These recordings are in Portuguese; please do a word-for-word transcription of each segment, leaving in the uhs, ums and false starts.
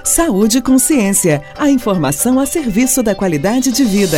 Saúde e Consciência, a informação a serviço da qualidade de vida.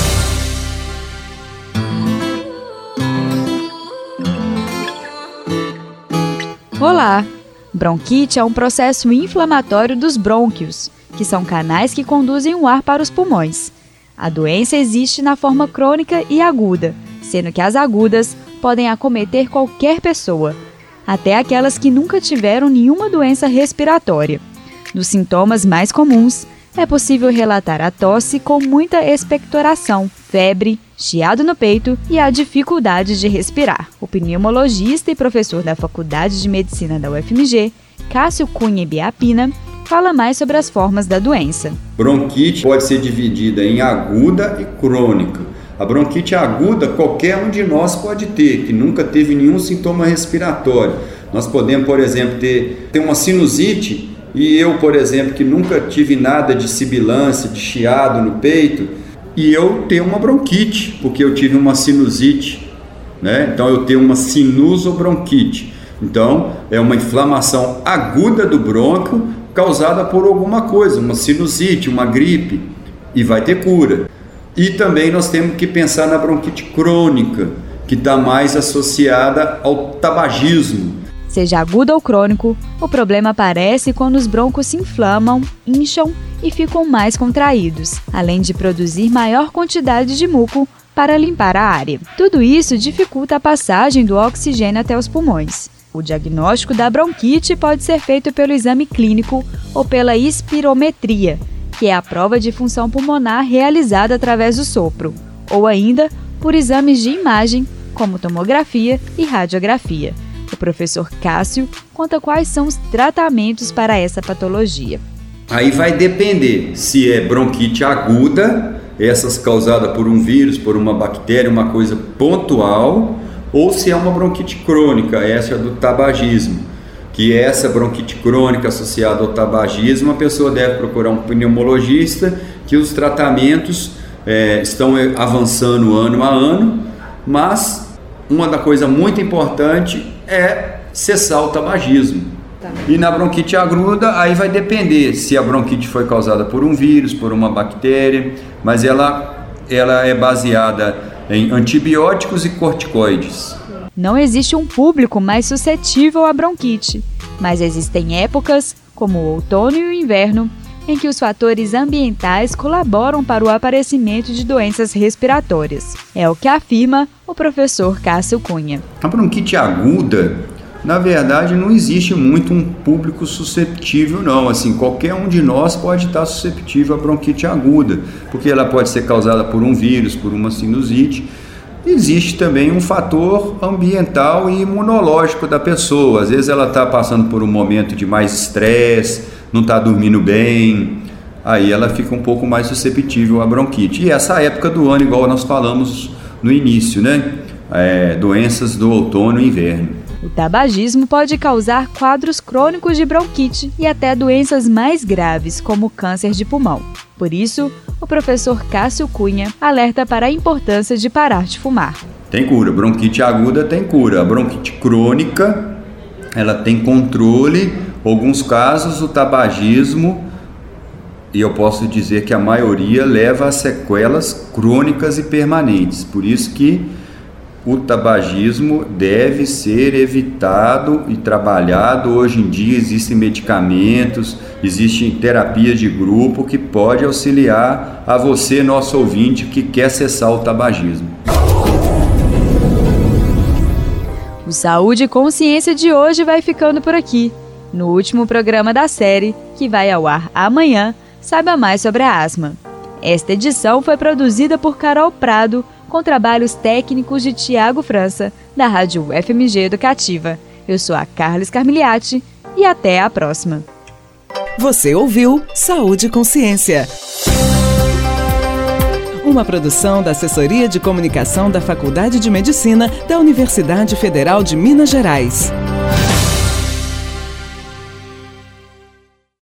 Olá! Bronquite é um processo inflamatório dos brônquios, que são canais que conduzem o ar para os pulmões. A doença existe na forma crônica e aguda, sendo que as agudas podem acometer qualquer pessoa, até aquelas que nunca tiveram nenhuma doença respiratória. Dos sintomas mais comuns, é possível relatar a tosse com muita expectoração, febre, chiado no peito e a dificuldade de respirar. O pneumologista e professor da Faculdade de Medicina da U F M G, Cássio Cunha Biapina, fala mais sobre as formas da doença. Bronquite pode ser dividida em aguda e crônica. A bronquite aguda, qualquer um de nós pode ter, que nunca teve nenhum sintoma respiratório. Nós podemos, por exemplo, ter, ter uma sinusite, e eu, por exemplo, que nunca tive nada de sibilância, de chiado no peito, e eu tenho uma bronquite, porque eu tive uma sinusite, né? Então eu tenho uma sinusobronquite. Então é uma inflamação aguda do brônquio causada por alguma coisa, uma sinusite, uma gripe, e vai ter cura. E também nós temos que pensar na bronquite crônica, que está mais associada ao tabagismo. Seja agudo ou crônico, o problema aparece quando os brônquios se inflamam, incham e ficam mais contraídos, além de produzir maior quantidade de muco para limpar a área. Tudo isso dificulta a passagem do oxigênio até os pulmões. O diagnóstico da bronquite pode ser feito pelo exame clínico ou pela espirometria, que é a prova de função pulmonar realizada através do sopro, ou ainda por exames de imagem, como tomografia e radiografia. O professor Cássio conta quais são os tratamentos para essa patologia. Aí vai depender se é bronquite aguda, essas causadas por um vírus, por uma bactéria, uma coisa pontual, ou se é uma bronquite crônica, essa é do tabagismo. Que essa bronquite crônica associada ao tabagismo, a pessoa deve procurar um pneumologista, que os tratamentos é, estão avançando ano a ano, mas uma da coisa muito importante é cessar o tabagismo. Tá. E na bronquite aguda, aí vai depender se a bronquite foi causada por um vírus, por uma bactéria, mas ela, ela é baseada em antibióticos e corticoides. Não existe um público mais suscetível à bronquite, mas existem épocas, como o outono e o inverno, em que os fatores ambientais colaboram para o aparecimento de doenças respiratórias. É o que afirma o professor Cássio Cunha. A bronquite aguda, na verdade, não existe muito um público susceptível, não. Assim, qualquer um de nós pode estar susceptível à bronquite aguda, porque ela pode ser causada por um vírus, por uma sinusite. Existe também um fator ambiental e imunológico da pessoa. Às vezes ela está passando por um momento de mais estresse, não está dormindo bem, aí ela fica um pouco mais susceptível à bronquite. E essa época do ano, igual nós falamos no início, né? É, doenças do outono e inverno. O tabagismo pode causar quadros crônicos de bronquite e até doenças mais graves, como câncer de pulmão. Por isso, o professor Cássio Cunha alerta para a importância de parar de fumar. Tem cura, bronquite aguda tem cura. A bronquite crônica, ela tem controle. Em alguns casos, o tabagismo, e eu posso dizer que a maioria, leva a sequelas crônicas e permanentes. Por isso que o tabagismo deve ser evitado e trabalhado. Hoje em dia existem medicamentos, existem terapias de grupo que pode auxiliar a você, nosso ouvinte, que quer cessar o tabagismo. O Saúde e Consciência de hoje vai ficando por aqui. No último programa da série, que vai ao ar amanhã, saiba mais sobre a asma. Esta edição foi produzida por Carol Prado, com trabalhos técnicos de Tiago França, da Rádio U F M G Educativa. Eu sou a Carla Scarmigliati e até a próxima. Você ouviu Saúde e Consciência. Uma produção da Assessoria de Comunicação da Faculdade de Medicina da Universidade Federal de Minas Gerais.